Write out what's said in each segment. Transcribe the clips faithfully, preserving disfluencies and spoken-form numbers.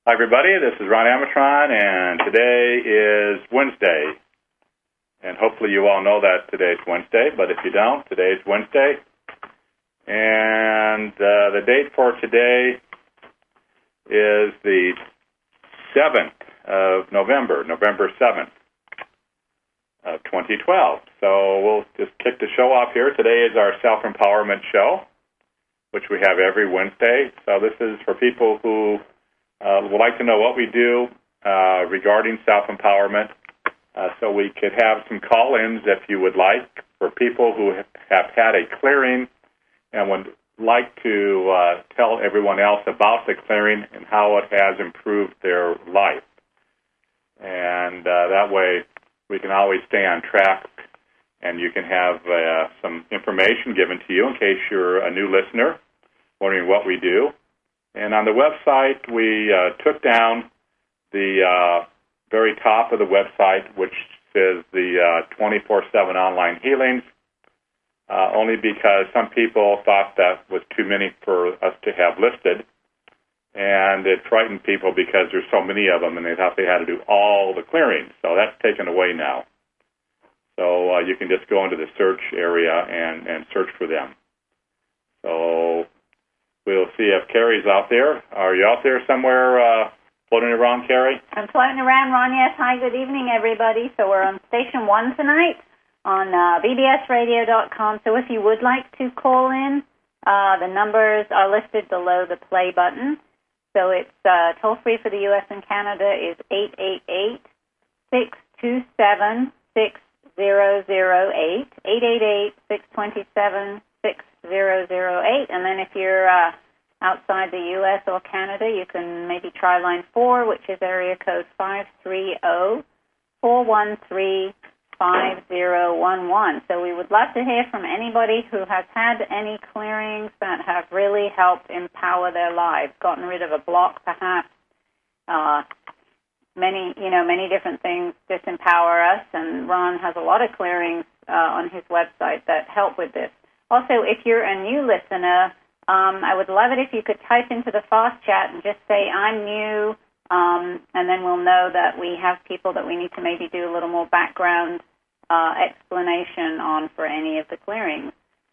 Hi, everybody. This is Ron Amatron, and today is Wednesday. And hopefully you all know that today's Wednesday, but if you don't, today's Wednesday. And uh, the date for today is the seventh of November, November seventh of twenty twelve. So we'll just kick the show off here. Today is our self-empowerment show, which we have every Wednesday. So this is for people who uh, would like to know what we do uh, regarding self-empowerment. Uh, so we could have some call-ins, if you would like, for people who have had a clearing and would like to uh, tell everyone else about the clearing and how it has improved their life. And uh, that way we can always stay on track, and you can have uh, some information given to you in case you're a new listener wondering what we do. And on the website, we uh, took down the uh, very top of the website, which says the uh, twenty-four seven online healings, uh, only because some people thought that was too many for us to have listed. And it frightened people because there's so many of them, and they thought they had to do all the clearings. So that's taken away now. So uh, you can just go into the search area and, and search for them. So we'll see if Carrie's out there. Are you out there somewhere uh, floating around, Carrie? I'm floating around, Ron. Yes. Hi, good evening, everybody. So we're on Station one tonight on uh, B B S radio dot com. So if you would like to call in, uh, the numbers are listed below the play button. So it's uh, toll-free for the U S and Canada is eight eight eight, six two seven, six zero zero eight, eight eight eight, six two seven, six zero zero eight. And then if you're uh, outside the U S or Canada, you can maybe try line four, which is area code five three zero, four one three, five zero one one. So we would love to hear from anybody who has had any clearings that have really helped empower their lives, gotten rid of a block perhaps, uh, many, you know, many different things disempower us, and Ron has a lot of clearings uh, on his website that help with this. Also, if you're a new listener, um, I would love it if you could type into the fast chat and just say, I'm new, Um, and then we'll know that we have people that we need to maybe do a little more background uh, explanation on for any of the clearings.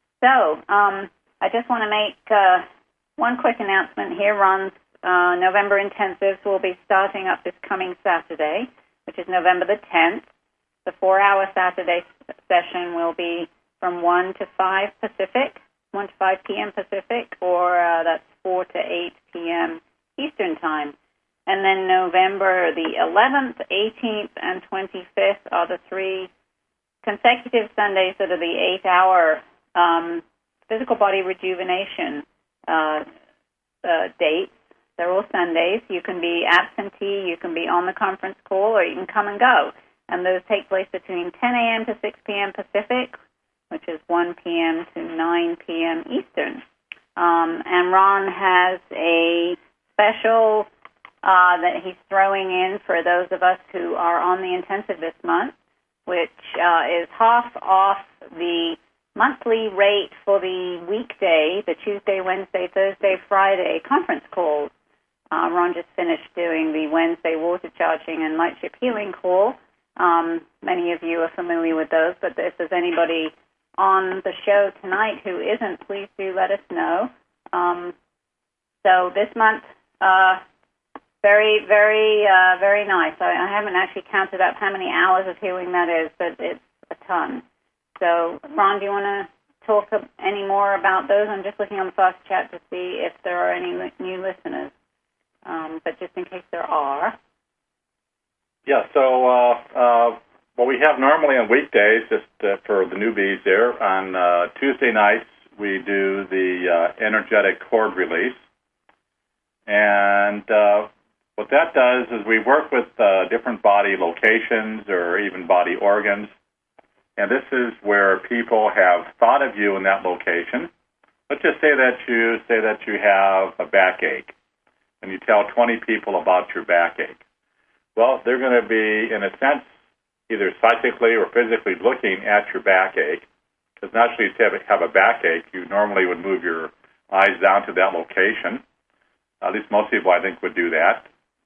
So um, I just want to make uh, one quick announcement here. Ron's uh, November intensives will be starting up this coming Saturday, which is November the tenth. The four-hour Saturday session will be from one to five Pacific, one to five p.m. Pacific, or uh, that's four to eight p.m. Eastern Time. And then November the eleventh, eighteenth, and twenty-fifth are the three consecutive Sundays that are the eight-hour um, physical body rejuvenation uh, uh, dates. They're all Sundays. You can be absentee, you can be on the conference call, or you can come and go. And those take place between ten a.m. to six p.m. Pacific, which is one p.m. to nine p.m. Eastern. Um, and Ron has a special Uh, that he's throwing in for those of us who are on the intensive this month, which uh, is half off the monthly rate for the weekday, the Tuesday, Wednesday, Thursday, Friday conference calls. Uh, Ron just finished doing the Wednesday water charging and light ship healing call. Um, many of you are familiar with those, but if there's anybody on the show tonight who isn't, please do let us know. Um, so this month, uh, Very, very, uh, very nice. I, I haven't actually counted up how many hours of healing that is, but it's a ton. So, Ron, do you want to talk any more about those? I'm just looking on the fast chat to see if there are any li- new listeners, um, but just in case there are. Yeah, so uh, uh, what we have normally on weekdays, just uh, for the newbies there, on uh, Tuesday nights we do the uh, energetic cord release. And uh, what that does is we work with uh, different body locations or even body organs, and this is where people have thought of you in that location. Let's just say that you say that you have a backache, and you tell twenty people about your backache. Well, they're going to be, in a sense, either psychically or physically looking at your backache, because naturally to have a backache, you normally would move your eyes down to that location. At least most people, I think, would do that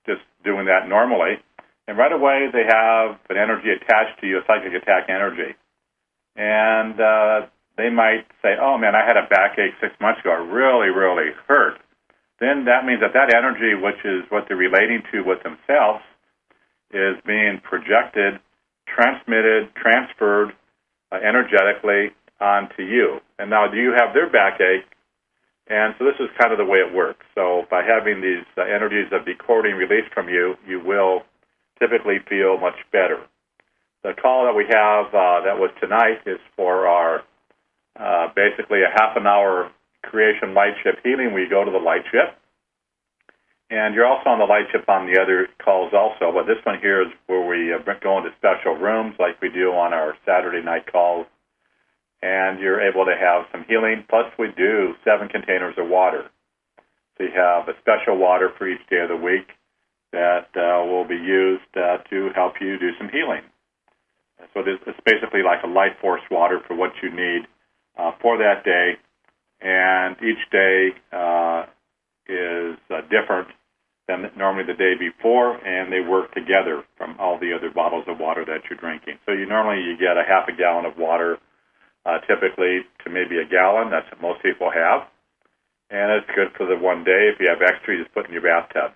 just doing that normally. And right away, they have an energy attached to you, a psychic attack energy. And uh, they might say, oh, man, I had a backache six months ago. It really, really hurt. Then that means that that energy, which is what they're relating to with themselves, is being projected, transmitted, transferred uh, energetically onto you. And now do you have their backache? And so this is kind of the way it works. So by having these uh, energies of decoding released from you, you will typically feel much better. The call that we have uh, that was tonight is for our uh, basically a half an hour creation light ship healing. We go to the light ship. And you're also on the light ship on the other calls also. But this one here is where we uh, go into special rooms like we do on our Saturday night calls. And you're able to have some healing. Plus, we do seven containers of water. So you have a special water for each day of the week that uh, will be used uh, to help you do some healing. So this, it's basically like a life force water for what you need uh, for that day. And each day uh, is uh, different than normally the day before, and they work together from all the other bottles of water that you're drinking. So you normally you get a half a gallon of water, uh, typically to maybe a gallon. That's what most people have. And it's good for the one day. If you have extra, you just put it in your bathtub.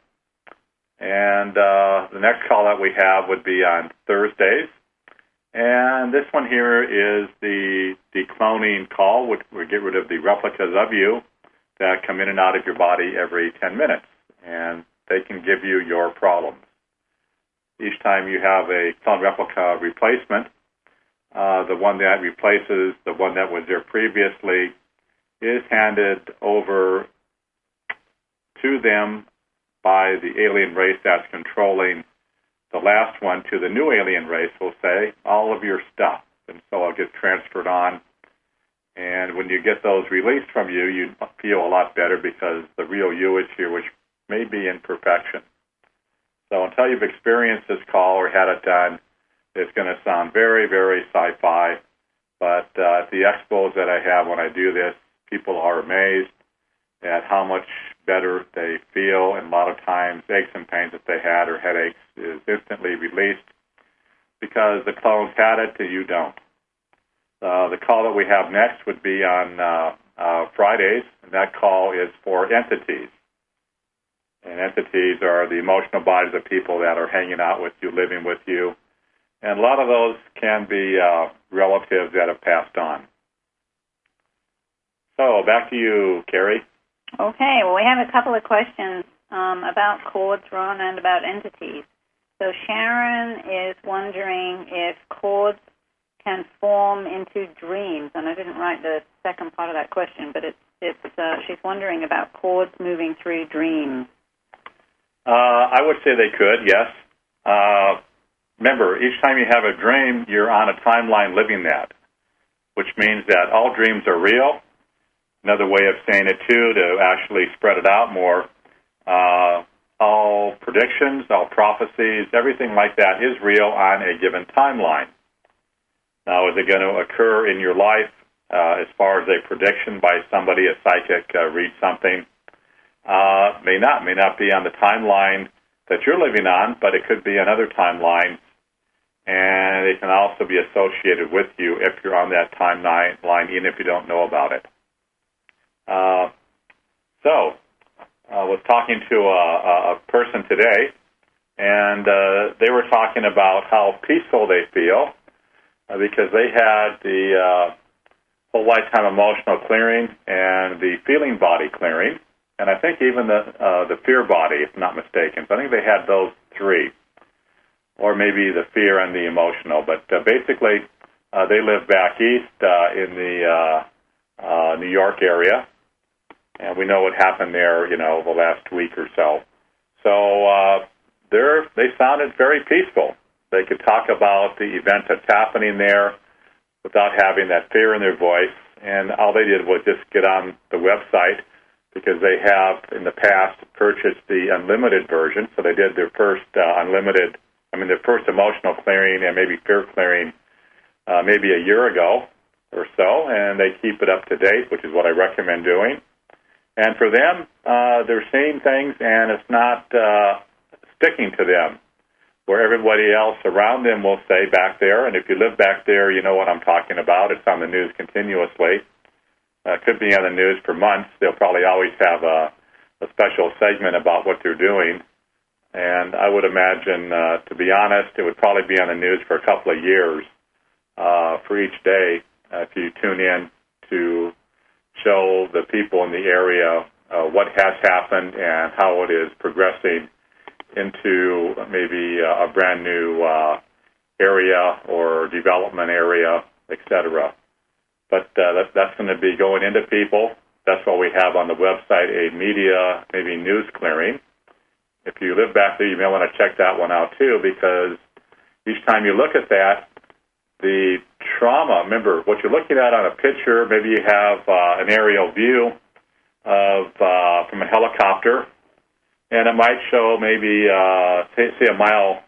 And uh, the next call that we have would be on Thursdays. And this one here is the decloning call, which we get rid of the replicas of you that come in and out of your body every ten minutes. And they can give you your problems. Each time you have a clone replica replacement, uh, the one that replaces the one that was there previously is handed over to them by the alien race that's controlling the last one to the new alien race, will say, all of your stuff. And so it'll get transferred on. And when you get those released from you, you feel a lot better because the real you is here, which may be imperfection. So until you've experienced this call or had it done, it's going to sound very, very sci-fi. But uh, at the expos that I have when I do this, people are amazed at how much better they feel, and a lot of times aches and pains that they had or headaches is instantly released because the clones had it and you don't. Uh, the call that we have next would be on uh, uh, Fridays, and that call is for entities. And entities are the emotional bodies of people that are hanging out with you, living with you. And a lot of those can be uh, relatives that have passed on. So back to you, Carrie. Okay, well, we have a couple of questions um, about cords, Ron, and about entities. So Sharon is wondering if cords can form into dreams, and I didn't write the second part of that question, but it's it's uh, she's wondering about cords moving through dreams. Uh, I would say they could, yes. Uh, remember, each time you have a dream, you're on a timeline living that, which means that all dreams are real. Another way of saying it, too, to actually spread it out more, uh, all predictions, all prophecies, everything like that is real on a given timeline. Now, is it going to occur in your life uh, as far as a prediction by somebody, a psychic, uh, read something? Uh, may not. May not be on the timeline that you're living on, but it could be another timeline, and it can also be associated with you if you're on that timeline, even if you don't know about it. Uh, so, I was talking to a, a person today, and uh, they were talking about how peaceful they feel uh, because they had the uh, whole lifetime emotional clearing and the feeling body clearing, and I think even the uh, the fear body, if I'm not mistaken. So I think they had those three, or maybe the fear and the emotional. But uh, basically, uh, they live back east uh, in the uh, uh, New York area. And we know what happened there, you know, the last week or so. So uh, they're, they sounded very peaceful. They could talk about the event that's happening there without having that fear in their voice. And all they did was just get on the website because they have, in the past, purchased the unlimited version. So they did their first uh, unlimited, I mean, their first emotional clearing and maybe fear clearing uh, maybe a year ago or so. And they keep it up to date, which is what I recommend doing. And for them, uh, they're seeing things, and it's not uh, sticking to them, where everybody else around them will say back there, and if you live back there, you know what I'm talking about. It's on the news continuously. Uh, could be on the news for months. They'll probably always have a, a special segment about what they're doing. And I would imagine, uh, to be honest, it would probably be on the news for a couple of years uh, for each day uh, if you tune in to show the people in the area uh, what has happened and how it is progressing into maybe uh, a brand new uh, area or development area, et cetera. But uh, that, that's going to be going into people. That's why we have on the website a media, maybe news clearing. If you live back there, you may want to check that one out too, because each time you look at that, the trauma, remember, what you're looking at on a picture, maybe you have uh, an aerial view of uh, from a helicopter, and it might show maybe, uh, say, say, a mile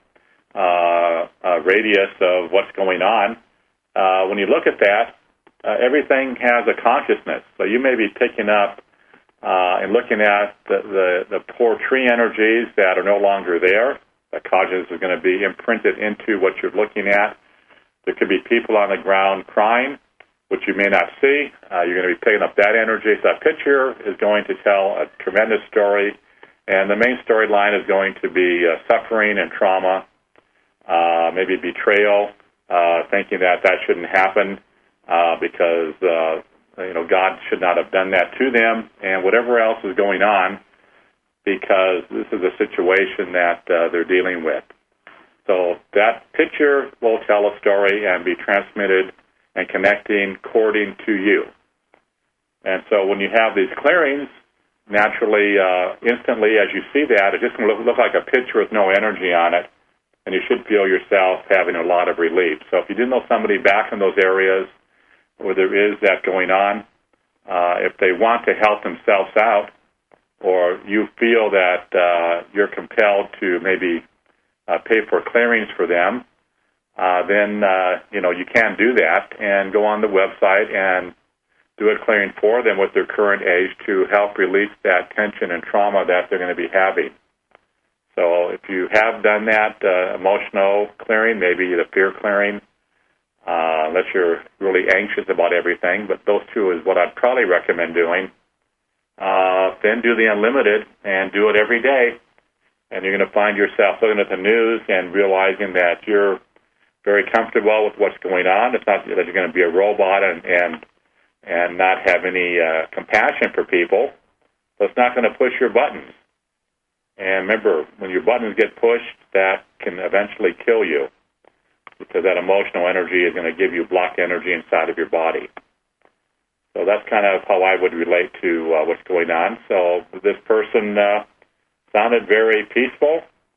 uh, uh, radius of what's going on. Uh, when you look at that, uh, everything has a consciousness. So you may be picking up uh, and looking at the, the, the poor tree energies that are no longer there. The consciousness is going to be imprinted into what you're looking at. There could be people on the ground crying, which you may not see. Uh, you're going to be picking up that energy. So that picture is going to tell a tremendous story. And the main storyline is going to be uh, suffering and trauma, uh, maybe betrayal, uh, thinking that that shouldn't happen uh, because, uh, you know, God should not have done that to them, and whatever else is going on because this is a situation that uh, they're dealing with. So that picture will tell a story and be transmitted and connecting, cording to you. And so when you have these clearings, naturally, uh, instantly, as you see that, it's just going to look, look like a picture with no energy on it, and you should feel yourself having a lot of relief. So if you do know somebody back in those areas where there is that going on, uh, if they want to help themselves out, or you feel that uh, you're compelled to maybe uh, pay for clearings for them, uh, then uh, you know you can do that and go on the website and do a clearing for them with their current age to help release that tension and trauma that they're going to be having. So if you have done that uh, emotional clearing, maybe the fear clearing, uh, unless you're really anxious about everything, but those two is what I'd probably recommend doing. Uh, then do the unlimited and do it every day. And you're going to find yourself looking at the news and realizing that you're very comfortable with what's going on. It's not that you're going to be a robot and, and and not have any uh, compassion for people. So it's not going to push your buttons. And remember, when your buttons get pushed, that can eventually kill you because that emotional energy is going to give you blocked energy inside of your body. So that's kind of how I would relate to uh, what's going on. So this person uh, sounded very peaceful,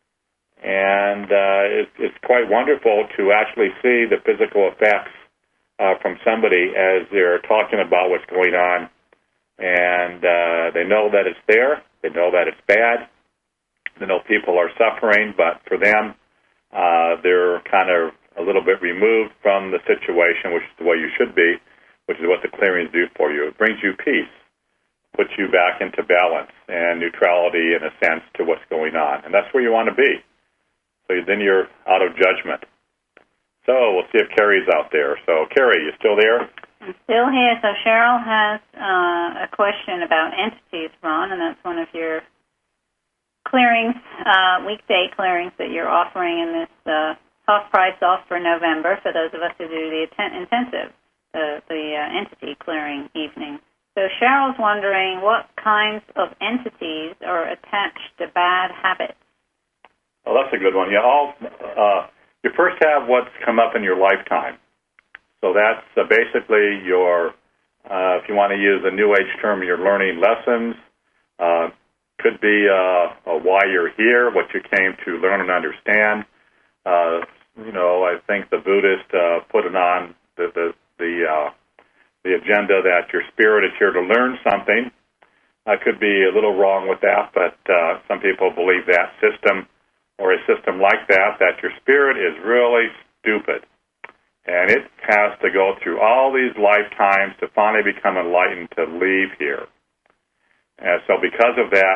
and uh, it, it's quite wonderful to actually see the physical effects Uh, from somebody as they're talking about what's going on, and uh, they know that it's there, they know that it's bad, they know people are suffering, but for them, uh, they're kind of a little bit removed from the situation, which is the way you should be, which is what the clearings do for you. It brings you peace, puts you back into balance and neutrality in a sense to what's going on, and that's where you want to be. So then you're out of judgment. So we'll see if Carrie's out there. So, Carrie, you still there? I'm still here. So Cheryl has uh, a question about entities, Ron, and that's one of your clearings, uh, weekday clearings that you're offering in this uh, half price off for November for those of us who do the intensive, uh, the uh, entity clearing evening. So Cheryl's wondering what kinds of entities are attached to bad habits. Oh, that's a good one. Yeah, all... Uh, You first have what's come up in your lifetime. So that's uh, basically your, uh, if you want to use a New Age term, your learning lessons. Uh, could be uh, uh, why you're here, what you came to learn and understand. Uh, you know, I think the Buddhist uh, put it on the the the, uh, the agenda that your spirit is here to learn something. I could be a little wrong with that, but uh, some people believe that system or a system like that, that your spirit is really stupid. And it has to go through all these lifetimes to finally become enlightened to leave here. And so because of that,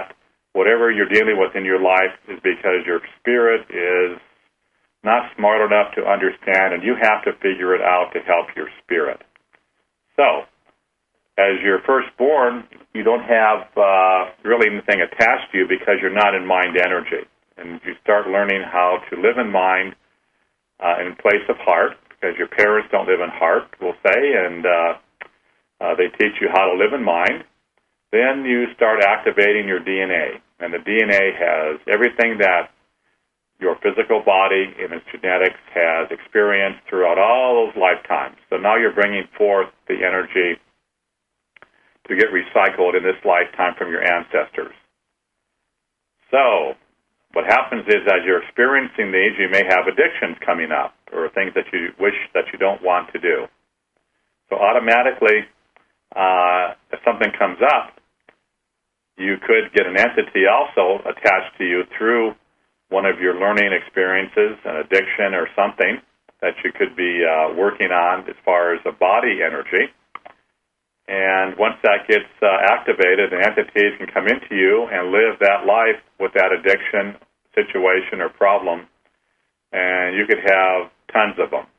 whatever you're dealing with in your life is because your spirit is not smart enough to understand, and you have to figure it out to help your spirit. So, as you're first born, you don't have uh, really anything attached to you because you're not in mind energy. And you start learning how to live in mind uh, in place of heart, because your parents don't live in heart, we'll say, and uh, uh, they teach you how to live in mind. Then you start activating your D N A, and the D N A has everything that your physical body and its genetics has experienced throughout all those lifetimes. So now you're bringing forth the energy to get recycled in this lifetime from your ancestors. So what happens is, as you're experiencing these, you may have addictions coming up or things that you wish that you don't want to do. So automatically, uh, if something comes up, you could get an entity also attached to you through one of your learning experiences, an addiction or something that you could be uh, working on as far as the body energy. And once that gets uh, activated, the entities can come into you and live that life with that addiction, situation, or problem, and you could have tons of them.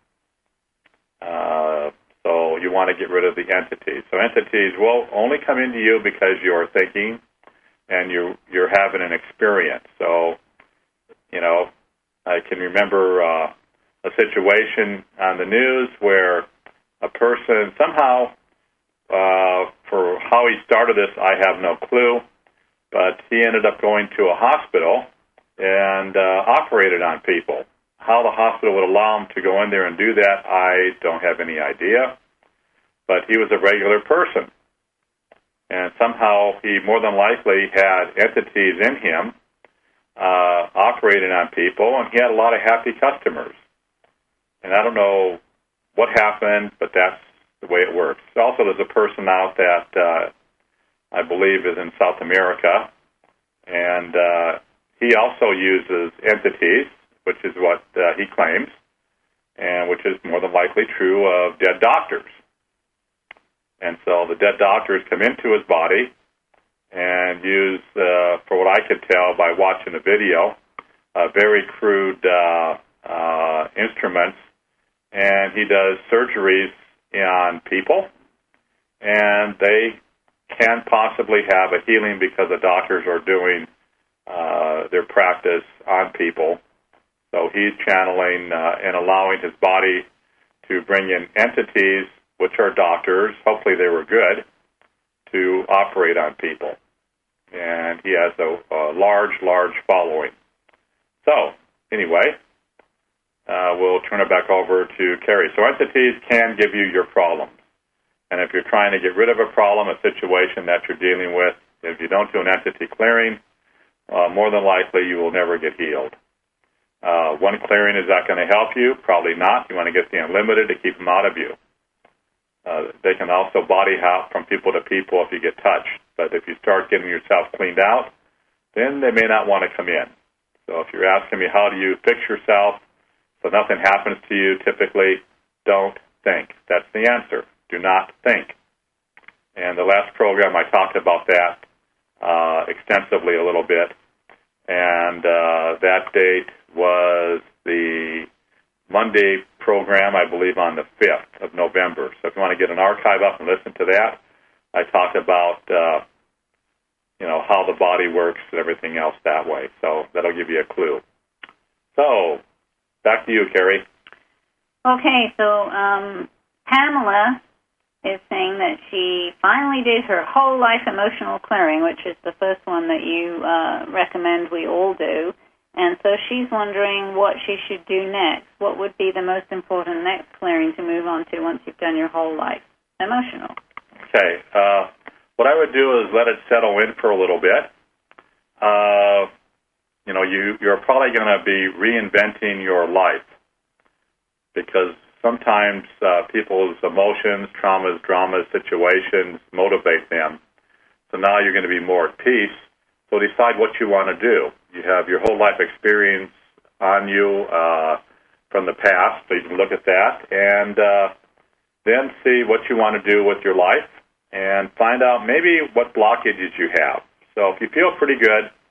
Uh, so you want to get rid of the entities. So entities will only come into you because you're thinking and you, you're having an experience. So, you know, I can remember uh, a situation on the news where a person somehow, uh, for how he started this, I have no clue, but he ended up going to a hospital and uh, operated on people. How the hospital would allow him to go in there and do that, I don't have any idea, but he was a regular person. And somehow he more than likely had entities in him Uh, operating on people, and he had a lot of happy customers. And I don't know what happened, but that's the way it works. Also, there's a person out that uh, I believe is in South America, and uh, he also uses entities, which is what uh, he claims, and which is more than likely true of dead doctors. And so the dead doctors come into his body and use, uh, for what I could tell by watching the video, uh, very crude uh, uh, instruments, and he does surgeries on people, and they can possibly have a healing because the doctors are doing uh, their practice on people. So he's channeling uh, and allowing his body to bring in entities, which are doctors, hopefully they were good, to operate on people. And he has a, a large, large following. So, anyway, uh, we'll turn it back over to Carrie. So entities can give you your problems. And if you're trying to get rid of a problem, a situation that you're dealing with, if you don't do an entity clearing, uh, more than likely you will never get healed. Uh, one clearing, is that going to help you? Probably not. You want to get the unlimited to keep them out of you. Uh, they can also body hop from people to people if you get touched. But if you start getting yourself cleaned out, then they may not want to come in. So if you're asking me how do you fix yourself so nothing happens to you, typically don't think. That's the answer. Do not think. And the last program I talked about that uh, extensively a little bit. And uh, that date was the Monday program, I believe, on the fifth of November. So if you want to get an archive up and listen to that, I talked about, uh, you know, how the body works and everything else that way. So that'll give you a clue. So back to you, Carrie. Okay, so um, Pamela is saying that she finally did her whole life emotional clearing, which is the first one that you uh, recommend we all do. And so she's wondering what she should do next. What would be the most important next clearing to move on to once you've done your whole life emotional? Okay. Uh, what I would do is let it settle in for a little bit. Uh, you know, you, you're probably going to be reinventing your life because sometimes uh, people's emotions, traumas, dramas, situations motivate them. So now you're going to be more at peace. So decide what you want to do. You have your whole life experience on you uh, from the past, so you can look at that, and uh, then see what you want to do with your life and find out maybe what blockages you have. So if you feel pretty good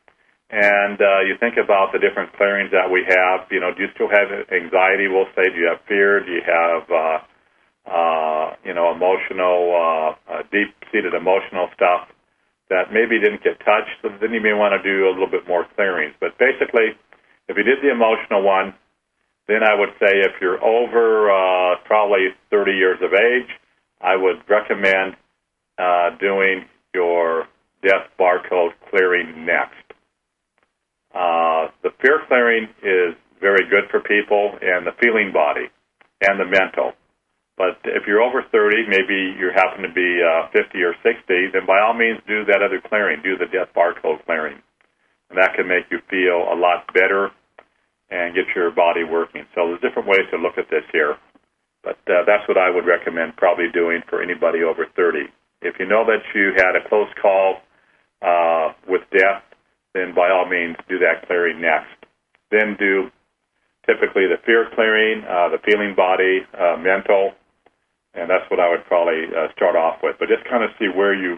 and uh, you think about the different clearings that we have. You know, do you still have anxiety? We'll say, do you have fear? Do you have, uh, uh, you know, emotional, uh, uh, deep-seated emotional stuff that maybe didn't get touched? So then you may want to do a little bit more clearings. But basically, if you did the emotional one, then I would say if you're over uh, probably thirty years of age, I would recommend uh, doing your death barcode clearing next. Uh, the fear clearing is very good for people, and the feeling body, and the mental. But if you're over thirty, maybe you happen to be uh, fifty or sixty, then by all means do that other clearing, do the death barcode clearing. And that can make you feel a lot better and get your body working. So there's different ways to look at this here. But uh, that's what I would recommend probably doing for anybody over thirty. If you know that you had a close call uh, with death, then by all means do that clearing next. Then do typically the fear clearing, uh, the feeling body, uh, mental, and that's what I would probably uh, start off with. But just kind of see where you,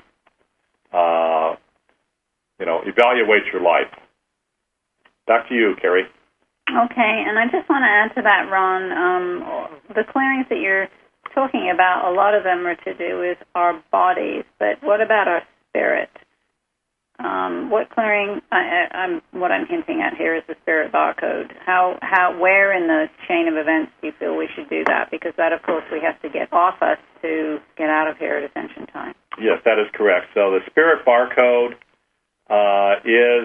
uh, you know, evaluate your life. Back to you, Carrie. Okay, and I just want to add to that, Ron, um, the clearings that you're talking about, a lot of them are to do with our bodies, but what about our spirit? Um, what clearing? I, I'm what I'm hinting at here is the spirit barcode. How, how, where in the chain of events do you feel we should do that? Because that, of course, we have to get off us to get out of here at Ascension time. Yes, that is correct. So the spirit barcode uh, is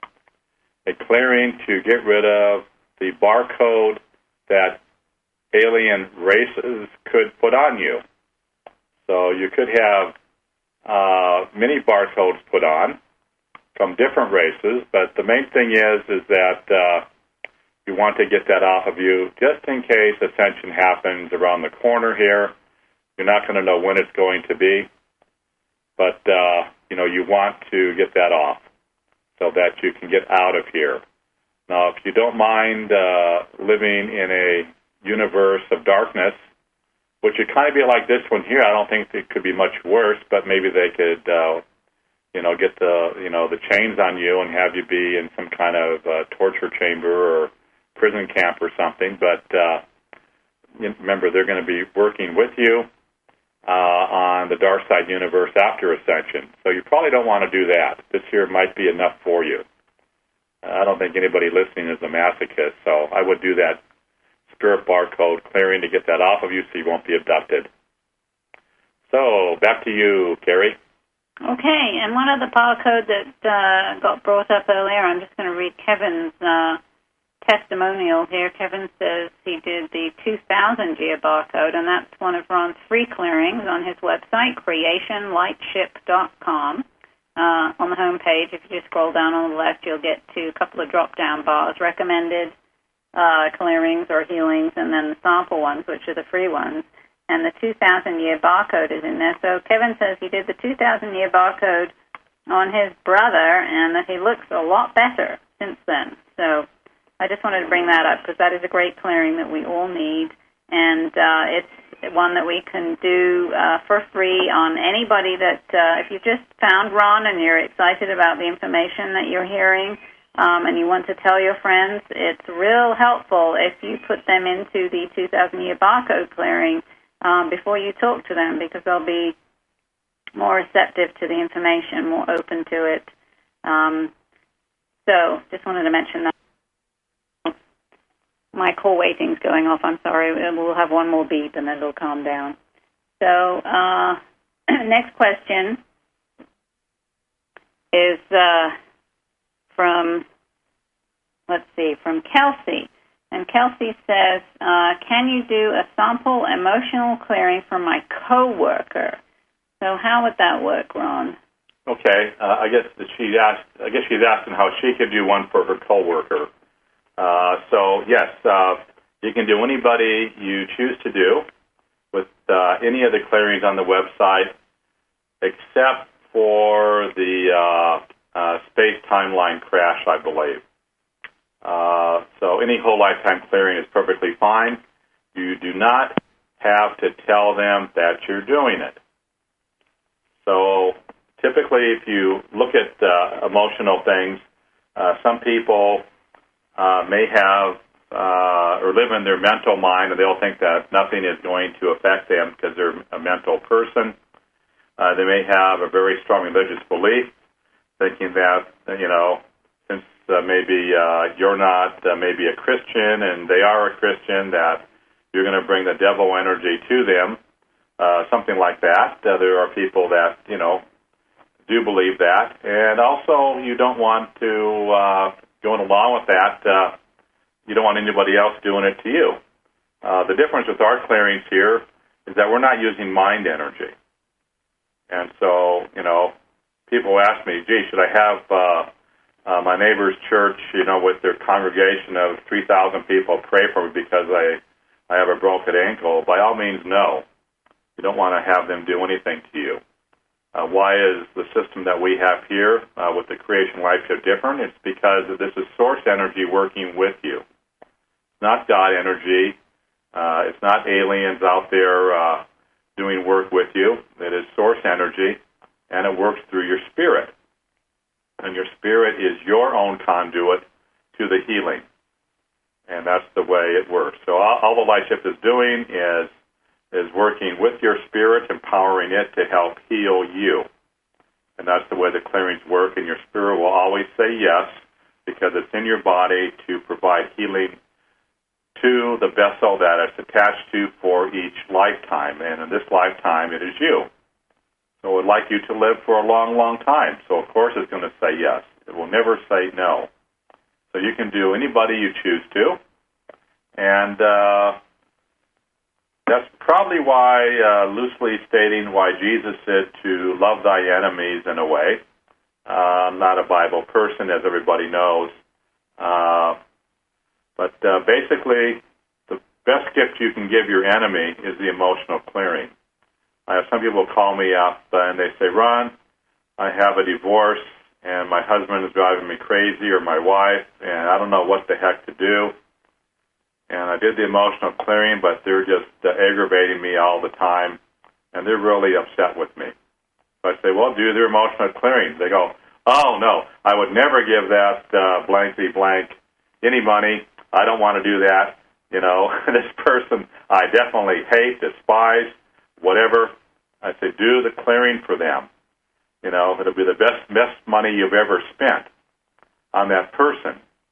a clearing to get rid of the barcode that alien races could put on you. So you could have uh, many barcodes put on from different races, but the main thing is is that uh, you want to get that off of you just in case Ascension happens around the corner here. You're not going to know when it's going to be, but uh, you know you want to get that off so that you can get out of here. Now, if you don't mind uh, living in a universe of darkness, which would kind of be like this one here, I don't think it could be much worse, but maybe they could, uh, you know, get the, you know, the chains on you and have you be in some kind of uh, torture chamber or prison camp or something. But uh, remember, they're going to be working with you uh, on the dark side universe after Ascension. So you probably don't want to do that. This here might be enough for you. I don't think anybody listening is a masochist, so I would do that spirit barcode clearing to get that off of you so you won't be abducted. So, back to you, Carrie. Okay, and one other barcode that uh, got brought up earlier, I'm just going to read Kevin's uh, testimonial here. Kevin says he did the two thousand year barcode, and that's one of Ron's free clearings on his website, creation lightship dot com. Uh, on the home page, if you just scroll down on the left, you'll get to a couple of drop-down bars, recommended uh, clearings or healings, and then the sample ones, which are the free ones. And the two thousand year barcode is in there. So Kevin says he did the two thousand year barcode on his brother, and that he looks a lot better since then. So I just wanted to bring that up because that is a great clearing that we all need, and uh, it's one that we can do uh, for free on anybody that, uh, if you've just found Ron and you're excited about the information that you're hearing um, and you want to tell your friends, it's real helpful if you put them into the two thousand year barcode clearing um, before you talk to them, because they'll be more receptive to the information, more open to it. Um, so just wanted to mention that. My call waiting's going off. I'm sorry. We'll have one more beep, and then it'll calm down. So uh, next question is uh, from, let's see, from Kelsey. And Kelsey says, uh, can you do a sample emotional clearing for my coworker? So how would that work, Ron? Okay. Uh, I guess that she asked. I guess she's asking how she could do one for her coworker. Uh, so, yes, uh, you can do anybody you choose to do with uh, any of the clearings on the website except for the uh, uh, space timeline crash, I believe. Uh, so any whole lifetime clearing is perfectly fine. You do not have to tell them that you're doing it. So typically if you look at uh, emotional things, Uh, some people uh, may have uh, or live in their mental mind, and they'll think that nothing is going to affect them because they're a mental person. Uh, they may have a very strong religious belief, thinking that, you know, since uh, maybe uh, you're not uh, maybe a Christian and they are a Christian, that you're going to bring the devil energy to them, uh, something like that. Uh, there are people that, you know, do believe that. And also, you don't want to, uh, going along with that, uh, you don't want anybody else doing it to you. Uh, the difference with our clearings here is that we're not using mind energy. And so, you know, people ask me, gee, should I have uh, uh, my neighbor's church, you know, with their congregation of three thousand people pray for me because I, I have a broken ankle? By all means, no. You don't want to have them do anything to you. Uh, why is the system that we have here uh, with the Creation Life Show different? It's because this is source energy working with you. It's not God energy. Uh, it's not aliens out there uh, doing work with you. It is source energy, and it works through your spirit. And your spirit is your own conduit to the healing. And that's the way it works. So all, all the LifeShift is doing is is working with your spirit, empowering it to help heal you. And that's the way the clearings work, and your spirit will always say yes, because it's in your body to provide healing to the vessel that it's attached to for each lifetime. And in this lifetime, it is you. So it would like you to live for a long, long time. So, of course, it's going to say yes. It will never say no. So you can do anybody you choose to. And uh, that's probably why, uh, loosely stating, why Jesus said to love thy enemies in a way. Uh, I'm not a Bible person, as everybody knows. Uh, but uh, basically, the best gift you can give your enemy is the emotional clearing. I have some people call me up and they say, Ron, I have a divorce and my husband is driving me crazy, or my wife, and I don't know what the heck to do. And I did the emotional clearing, but they're just uh, aggravating me all the time, and they're really upset with me. So I say, well, do their emotional clearing. They go, oh, no, I would never give that uh, blankly blank any money. I don't want to do that. You know, this person I definitely hate, despise, whatever. I say, do the clearing for them. You know, it'll be the best, best money you've ever spent on that person.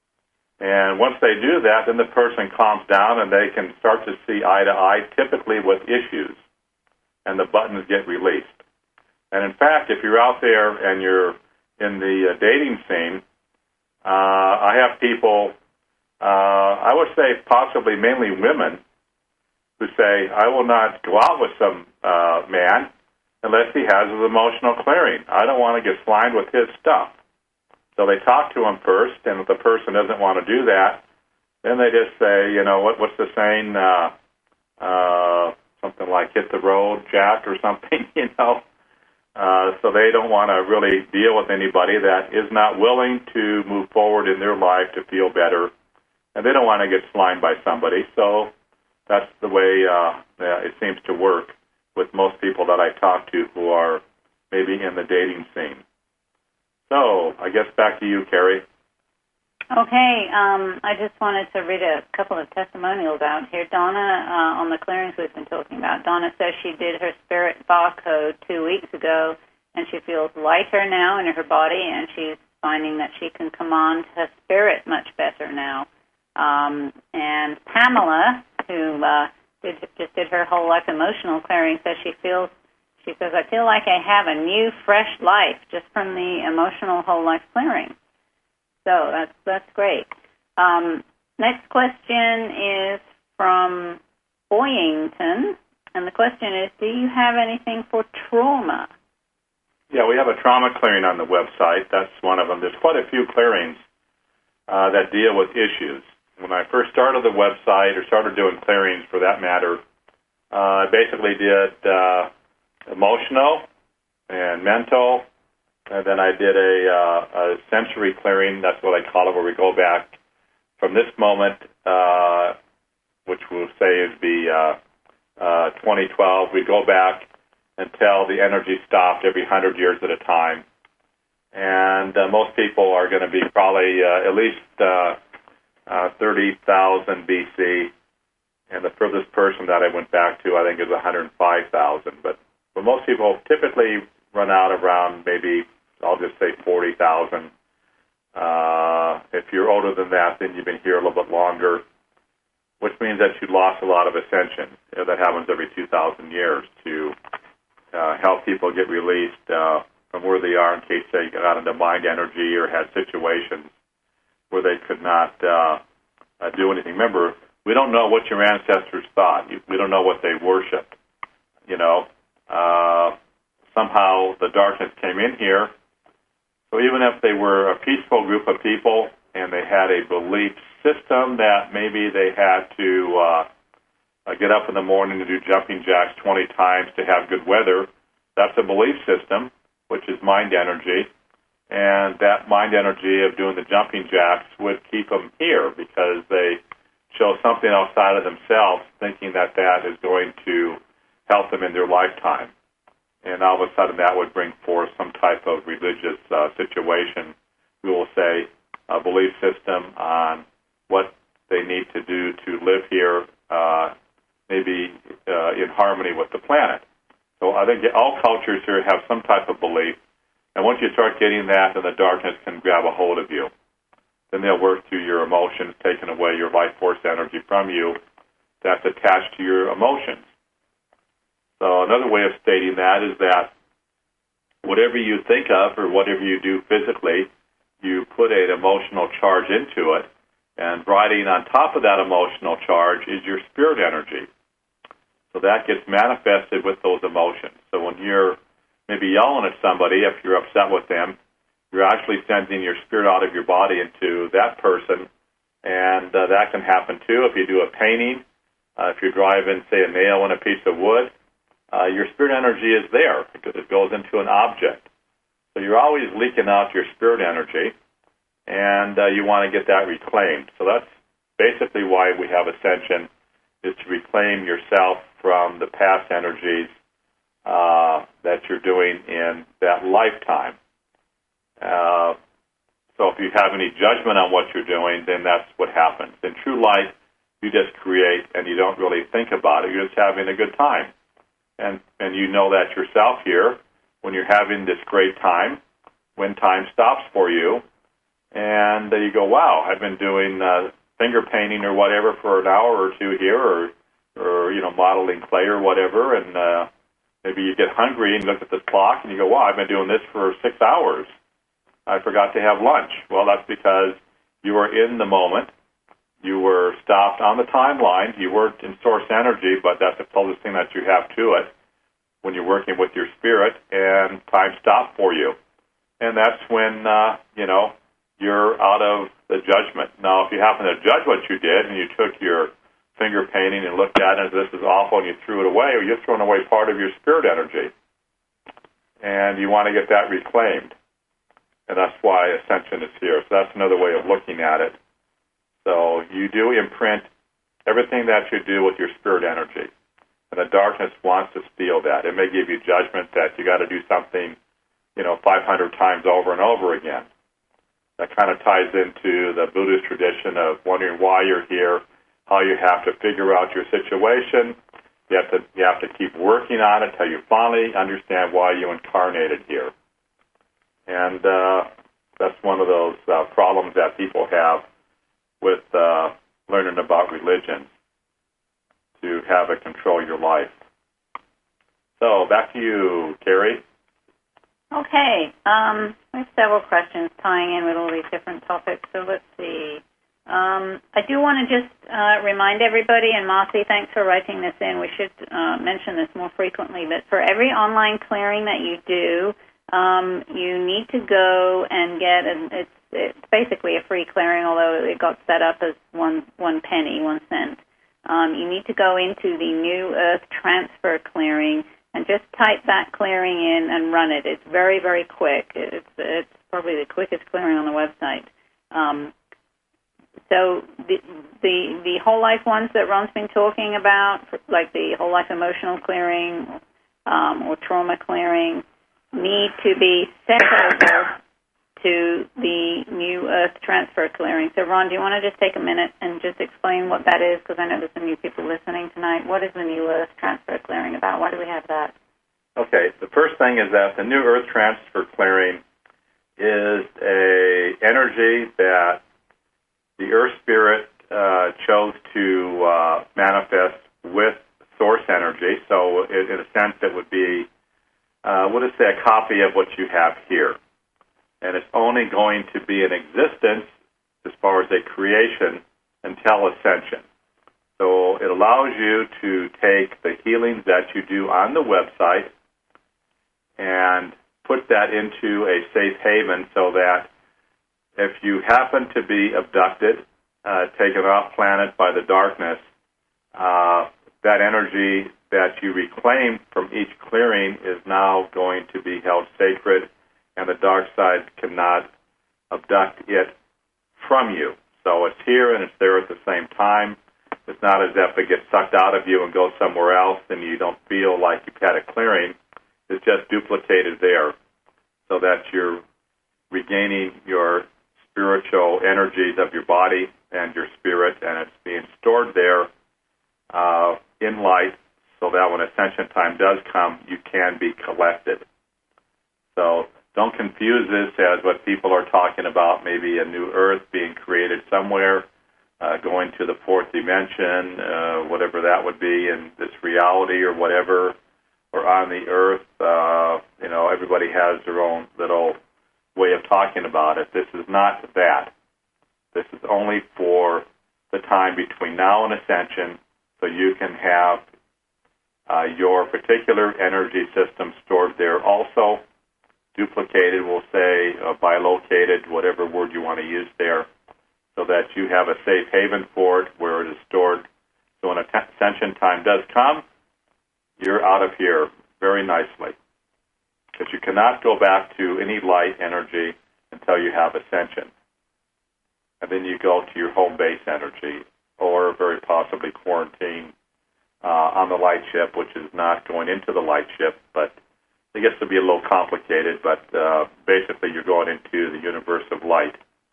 And once they do that, then the person calms down and they can start to see eye to eye, typically with issues, and the buttons get released. And in fact, if you're out there and you're in the uh, dating scene, uh, I have people, uh, I would say possibly mainly women, who say, I will not go out with some uh, man unless he has his emotional clearing. I don't want to get slimed with his stuff. So they talk to him first, and if the person doesn't want to do that, then they just say, you know, what, what's the saying? Uh, uh, something like hit the road, Jack, or something, you know. Uh, so they don't want to really deal with anybody that is not willing to move forward in their life to feel better, and they don't want to get slimed by somebody. So that's the way uh, it seems to work with most people that I talk to who are maybe in the dating scene. So, I guess back to you, Carrie. Okay, um, I just wanted to read a couple of testimonials out here. Donna, uh, on the clearings we've been talking about, Donna says she did her spirit barcode two weeks ago, and she feels lighter now in her body, and she's finding that she can command her spirit much better now. Um, and Pamela, who uh, did, just did her whole life emotional clearing, says she feels She says, I feel like I have a new, fresh life just from the emotional whole life clearing. So that's that's great. Um, next question is from Boyington, and the question is, do you have anything for trauma? Yeah, we have a trauma clearing on the website. That's one of them. There's quite a few clearings uh, that deal with issues. When I first started the website, or started doing clearings for that matter, uh, I basically did Uh, emotional and mental, and then I did a, uh, a sensory clearing. That's what I call it, where we go back from this moment, uh, which we'll say would be uh, uh, twenty twelve. We go back until the energy stopped every one hundred years at a time. And uh, most people are going to be probably uh, at least uh, uh, thirty thousand B C, and the furthest person that I went back to, I think, is one hundred five thousand. But, but most people typically run out around maybe, I'll just say forty thousand. Uh, if you're older than that, then you've been here a little bit longer, which means that you lost a lot of ascension. You know, that happens every two thousand years to uh, help people get released uh, from where they are in case they got into mind energy or had situations where they could not uh, uh, do anything. Remember, we don't know what your ancestors thought. We don't know what they worshipped. You know, uh, somehow the darkness came in here. So even if they were a peaceful group of people and they had a belief system that maybe they had to uh, uh, get up in the morning and do jumping jacks twenty times to have good weather, that's a belief system, which is mind energy. And that mind energy of doing the jumping jacks would keep them here because they show something outside of themselves thinking that that is going to help them in their lifetime. And all of a sudden that would bring forth some type of religious uh, situation. We will say a belief system on what they need to do to live here, uh, maybe uh, in harmony with the planet. So I think all cultures here have some type of belief. And once you start getting that, then the darkness can grab a hold of you. Then they'll work through your emotions, taking away your life force energy from you that's attached to your emotions. So another way of stating that is that whatever you think of or whatever you do physically, you put an emotional charge into it, and riding on top of that emotional charge is your spirit energy. So that gets manifested with those emotions. So when you're maybe yelling at somebody, if you're upset with them, you're actually sending your spirit out of your body into that person, and uh, that can happen too if you do a painting. Uh, if you're driving, say, a nail in a piece of wood, uh, your spirit energy is there because it goes into an object. So you're always leaking out your spirit energy, and uh, you want to get that reclaimed. So that's basically why we have ascension, is to reclaim yourself from the past energies uh, that you're doing in that lifetime. Uh, so if you have any judgment on what you're doing, then that's what happens. In true light, you just create and you don't really think about it. You're just having a good time. And and you know that yourself here when you're having this great time, when time stops for you, and uh, you go, wow, I've been doing uh, finger painting or whatever for an hour or two here, or, or you know, modeling clay or whatever, and uh, maybe you get hungry and you look at the clock and you go, wow, I've been doing this for six hours. I forgot to have lunch. Well, that's because you were in the moment. You were stopped on the timeline. You weren't in source energy, but that's the closest thing that you have to it when you're working with your spirit, and time stopped for you. And that's when, uh, you know, you're out of the judgment. Now, if you happen to judge what you did and you took your finger painting and looked at it and this is awful and you threw it away, or you're throwing away part of your spirit energy. And you want to get that reclaimed. And that's why ascension is here. So that's another way of looking at it. So you do imprint everything that you do with your spirit energy. And the darkness wants to steal that. It may give you judgment that you got to do something, you know, five hundred times over and over again. That kind of ties into the Buddhist tradition of wondering why you're here, how you have to figure out your situation. You have to you have to keep working on it till you finally understand why you incarnated here. And uh, that's one of those uh, problems that people have with uh, learning about religion, to have it control your life. So back to you, Carrie. Okay. Um, we have several questions tying in with all these different topics, so let's see. Um, I do want to just uh, remind everybody, and Marcy, thanks for writing this in. We should uh, mention this more frequently, but for every online clearing that you do, um, you need to go and get, a, it's, it's basically a free clearing, although it got set up as one, one penny, one cent. Um, you need to go into the New Earth Transfer Clearing and just type that clearing in and run it. It's very, very quick. It's, it's probably the quickest clearing on the website. Um, so the, the the whole life ones that Ron's been talking about, like the whole life emotional clearing um, or trauma clearing, need to be set over to the New Earth Transfer Clearing. So, Ron, do you want to just take a minute and just explain what that is? Because I know there's some new people listening tonight. What is the New Earth Transfer Clearing about? Why do we have that? Okay, the first thing is that the New Earth Transfer Clearing is a energy that the Earth Spirit uh, chose to uh, manifest with source energy. So, in, in a sense, it would be, uh, what is say, a copy of what you have here. And it's only going to be in existence as far as a creation until ascension. So it allows you to take the healings that you do on the website and put that into a safe haven so that if you happen to be abducted, uh, taken off planet by the darkness, uh, that energy that you reclaim from each clearing is now going to be held sacred, and the dark side cannot abduct it from you. So it's here and it's there at the same time. It's not as if it gets sucked out of you and goes somewhere else and you don't feel like you've had a clearing. It's just duplicated there so that you're regaining your spiritual energies of your body and your spirit, and it's being stored there uh, in light so that when ascension time does come, you can be collected. So don't confuse this as what people are talking about, maybe a new earth being created somewhere, uh, going to the fourth dimension, uh, whatever that would be, in this reality or whatever, or on the earth. Uh, you know, everybody has their own little way of talking about it. This is not that. This is only for the time between now and ascension, so you can have uh, your particular energy system stored there also, duplicated, we'll say, uh, bilocated, whatever word you want to use there, so that you have a safe haven for it where it is stored. So when ascension time does come, you're out of here very nicely. Because you cannot go back to any light energy until you have ascension. And then you go to your home base energy, or very possibly quarantine uh, on the light ship, which is not going into the light ship, but it gets to be a little complicated, but uh, basically you're going into the universe of light.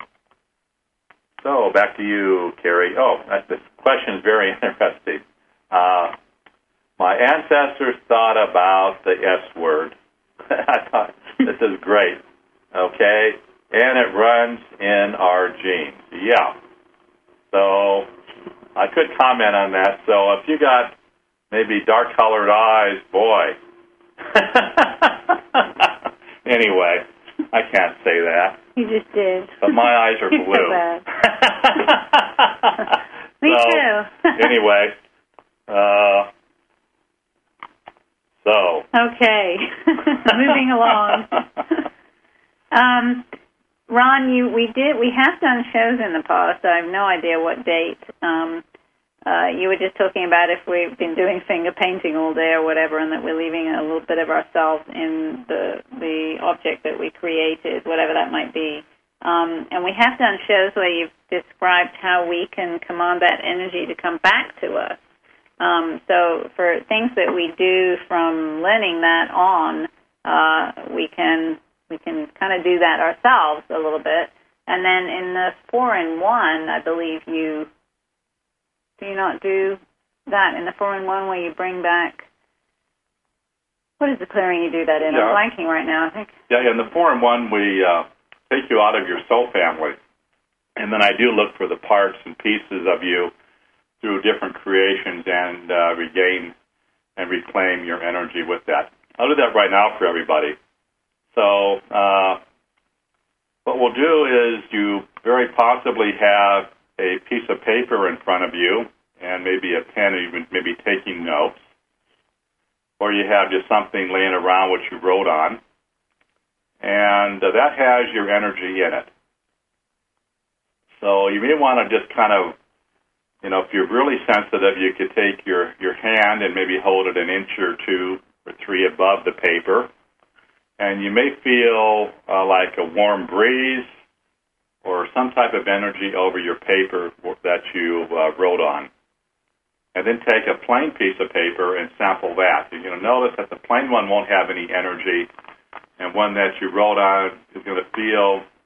So back to you, Carrie. Oh, this question is very interesting. Uh, my ancestors thought about the S word. I thought, this is great, okay? And it runs in our genes. Yeah. So I could comment on that. So if you got maybe dark-colored eyes, boy. Anyway, I can't say that. You just did. But my eyes are blue. Me so, too. Anyway, uh, so. Okay, moving along. Um, Ron, you we did we have done shows in the past. I have no idea what date. Um, uh, you were just talking about if we've been doing finger painting all day or whatever, and that we're leaving a little bit of ourselves in the the object that we created, whatever that might be. Um, and we have done shows where you've described how we can command that energy to come back to us. Um, so for things that we do from learning that on, uh, we can we can kind of do that ourselves a little bit. And then in the four in one, I believe you do you not do that in the four in one where you bring back. What is the clearing you do that in? Yeah. I'm blanking right now. I think. Yeah, in the four in one, we uh, take you out of your soul family, and then I do look for the parts and pieces of you through different creations and uh, regain and reclaim your energy with that. I'll do that right now for everybody. So uh, what we'll do is you very possibly have a piece of paper in front of you and maybe a pen, or even maybe taking notes, or you have just something laying around which you wrote on, and uh, that has your energy in it. So you may want to just kind of, you know, if you're really sensitive, you could take your, your hand and maybe hold it an inch or two or three above the paper, and you may feel uh, like a warm breeze or some type of energy over your paper that you uh, wrote on. And then take a plain piece of paper and sample that. You're going to notice that the plain one won't have any energy, and one that you wrote on is going to feel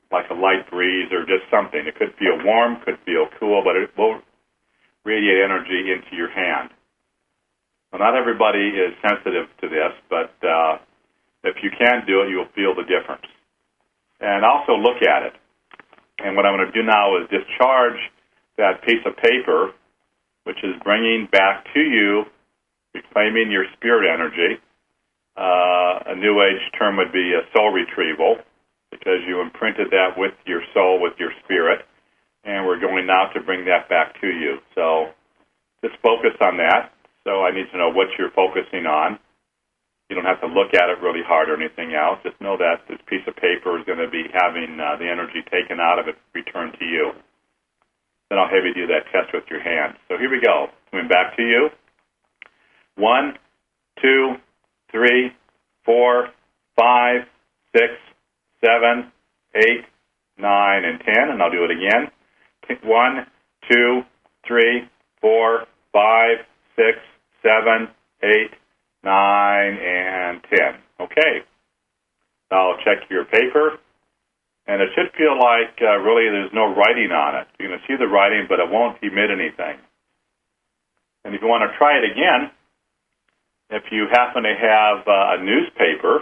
like a light breeze or just something. It could feel warm, could feel cool, but it will radiate energy into your hand. Well, not everybody is sensitive to this, but uh, if you can do it, you'll feel the difference. And also look at it. And what I'm going to do now is discharge that piece of paper, which is bringing back to you, reclaiming your spirit energy. Uh, a New Age term would be a soul retrieval, because you imprinted that with your soul, with your spirit, and we're going now to bring that back to you. So just focus on that. So I need to know what you're focusing on. You don't have to look at it really hard or anything else. Just know that this piece of paper is going to be having uh, the energy taken out of it returned to you. Then I'll have you do that test with your hand. So here we go. Coming back to you. One, two, three, four, five, six, seven, eight, nine, and ten. And I'll do it again. One, two, three, four, five, six, seven, eight, nine, and ten. Okay. Now I'll check your paper, and it should feel like uh, really there's no writing on it. You're going to see the writing, but it won't emit anything. And if you want to try it again, if you happen to have uh, a newspaper,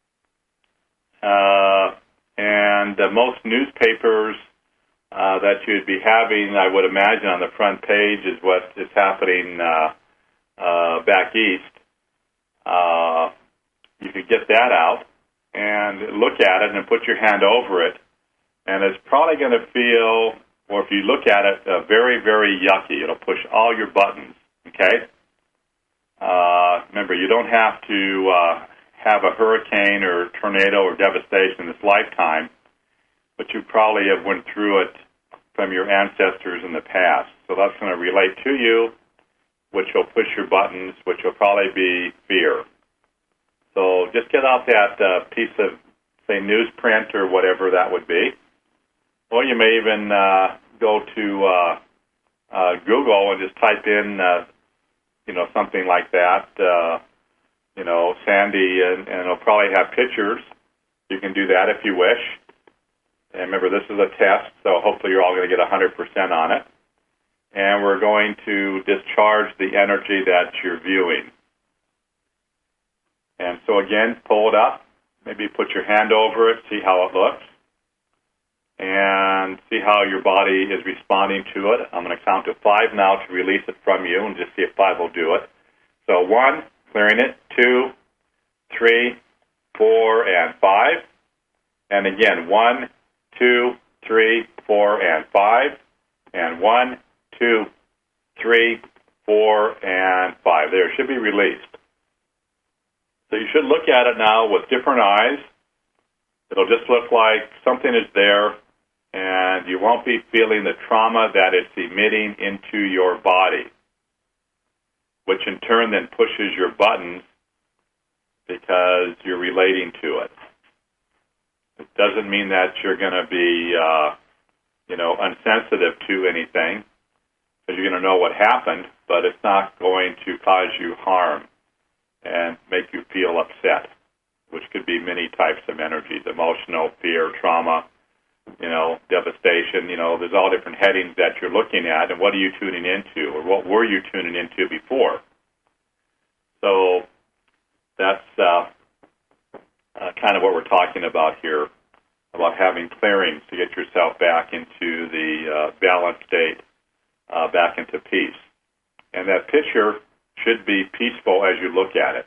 uh, and uh, most newspapers uh, that you'd be having, I would imagine, on the front page is what is happening uh, uh, back east. Uh, you could get that out and look at it and put your hand over it, and it's probably going to feel, or if you look at it, uh, very, very yucky. It'll push all your buttons, okay? Uh, remember, you don't have to uh, have a hurricane or tornado or devastation in this lifetime, but you probably have went through it from your ancestors in the past. So that's going to relate to you, which will push your buttons, which will probably be fear. So just get out that uh, piece of, say, newsprint or whatever that would be. Or you may even uh, go to uh, uh, Google and just type in, uh, you know, something like that, uh, you know, Sandy, and, and it'll probably have pictures. You can do that if you wish. And remember, this is a test, so hopefully you're all going to get one hundred percent on it. And we're going to discharge the energy that you're viewing. And so again, pull it up. Maybe put your hand over it, see how it looks, and see how your body is responding to it. I'm going to count to five now to release it from you, and just see if five will do it. So one, clearing it. Two, three, four, and five. And again, one, two, three, four, and five. And one, two, three, four, and five. There, it should be released. So you should look at it now with different eyes. It'll just look like something is there, and you won't be feeling the trauma that it's emitting into your body, which in turn then pushes your buttons because you're relating to it. It doesn't mean that you're going to be, uh, you know, unsensitive to anything, because you're going to know what happened, but it's not going to cause you harm and make you feel upset, which could be many types of energies: emotional, fear, trauma, you know, devastation. You know, there's all different headings that you're looking at, and what are you tuning into, or what were you tuning into before? So that's uh, uh, kind of what we're talking about here, about having clearings to get yourself back into the uh, balanced state, uh, back into peace. And that picture should be peaceful as you look at it.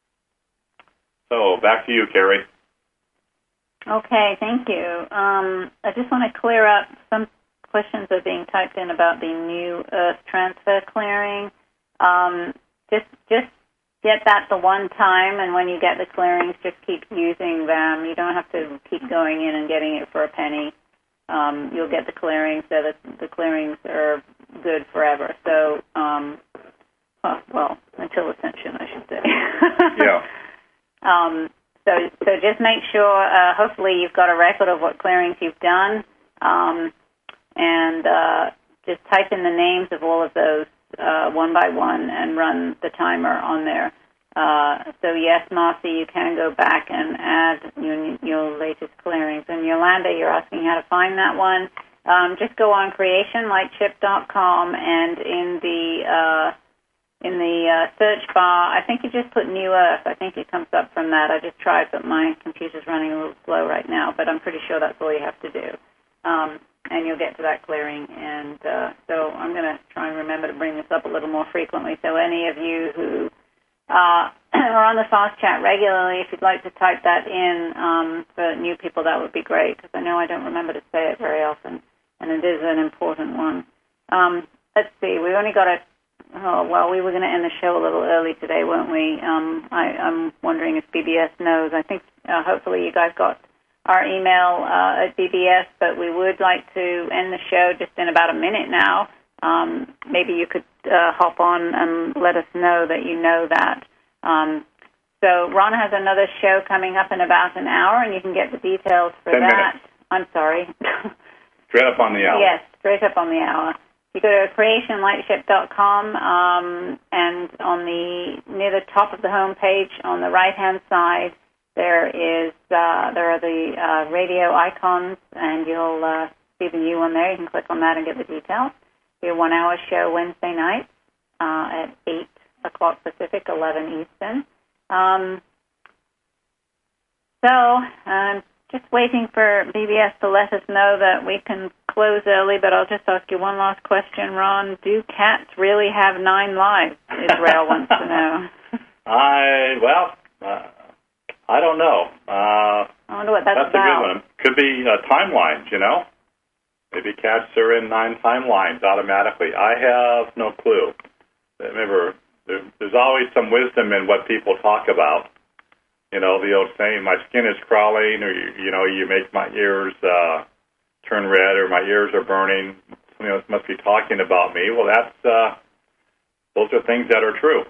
So back to you, Carrie. Okay, thank you. Um, I just want to clear up some questions that are being typed in about the new Earth transfer clearing. Um, just, just get that the one time, and when you get the clearings, just keep using them. You don't have to keep going in and getting it for a penny. Um, you'll get the clearings, so that the clearings are good forever. So, um, well, well, until ascension, I should say. Yeah. Um, so, so just make sure, uh, hopefully you've got a record of what clearings you've done, um, and uh, just type in the names of all of those uh, one by one and run the timer on there. Uh, so yes, Marcy, you can go back and add your, your latest clearings. And Yolanda, you're asking how to find that one. Um, just go on creation lightship dot com, and in the uh, in the uh, search bar, I think you just put New Earth. I think it comes up from that. I just tried, but my computer's running a little slow right now. But I'm pretty sure that's all you have to do. Um, and you'll get to that clearing. And uh, so I'm going to try and remember to bring this up a little more frequently. So any of you who uh, are on the Fast Chat regularly, if you'd like to type that in um, for new people, that would be great, because I know I don't remember to say it very often, and it is an important one. Um, let's see, we only got a, oh, well, we were going to end the show a little early today, weren't we? Um, I, I'm wondering if B B S knows. I think uh, hopefully you guys got our email uh, at B B S, but we would like to end the show just in about a minute now. Um, maybe you could uh, hop on and let us know that you know that. Um, so Ron has another show coming up in about an hour, and you can get the details for Ten that. minutes. I'm sorry. Straight up on the hour. Yes, straight up on the hour. You go to creation lightship dot com, um, and on the near the top of the home page, on the right-hand side, there is uh, there are the uh, radio icons, and you'll uh, see the new one there. You can click on that and get the details. Your one-hour show Wednesday night uh, at eight o'clock Pacific, eleven Eastern. Um, so I'm just waiting for B B S to let us know that we can close early, but I'll just ask you one last question, Ron. Do cats really have nine lives? Israel wants to know. I, well, uh, I don't know. Uh, I wonder what that's, that's about. That's a good one. Could be uh, timelines, you know? Maybe cats are in nine timelines automatically. I have no clue. Remember, there, there's always some wisdom in what people talk about. You know, the old saying, my skin is crawling, or, you, you know, you make my ears uh, turn red, or my ears are burning. You know, it must be talking about me. Well, that's uh, those are things that are true.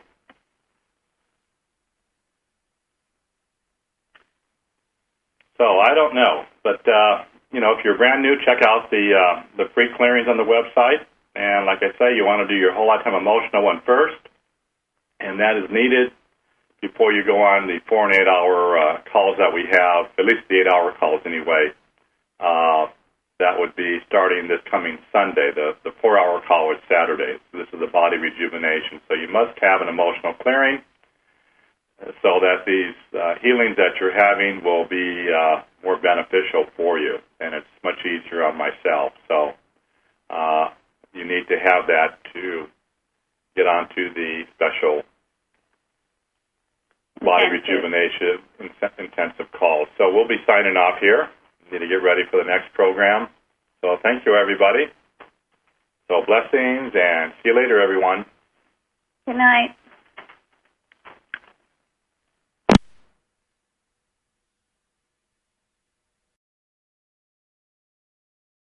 So I don't know, but... Uh, You know, if you're brand new, check out the uh, the free clearings on the website. And like I say, you want to do your whole lifetime emotional one first, and that is needed before you go on the four and eight hour uh, calls that we have, at least the eight hour calls anyway. Uh, that would be starting this coming Sunday. The the four hour call is Saturday. So this is the body rejuvenation. So you must have an emotional clearing so that these uh, healings that you're having will be uh, more beneficial for you, and it's much easier on myself. So uh, you need to have that to get onto the special body rejuvenation intensive calls. So we'll be signing off here. We need to get ready for the next program. So thank you, everybody. So blessings, and see you later, everyone. Good night.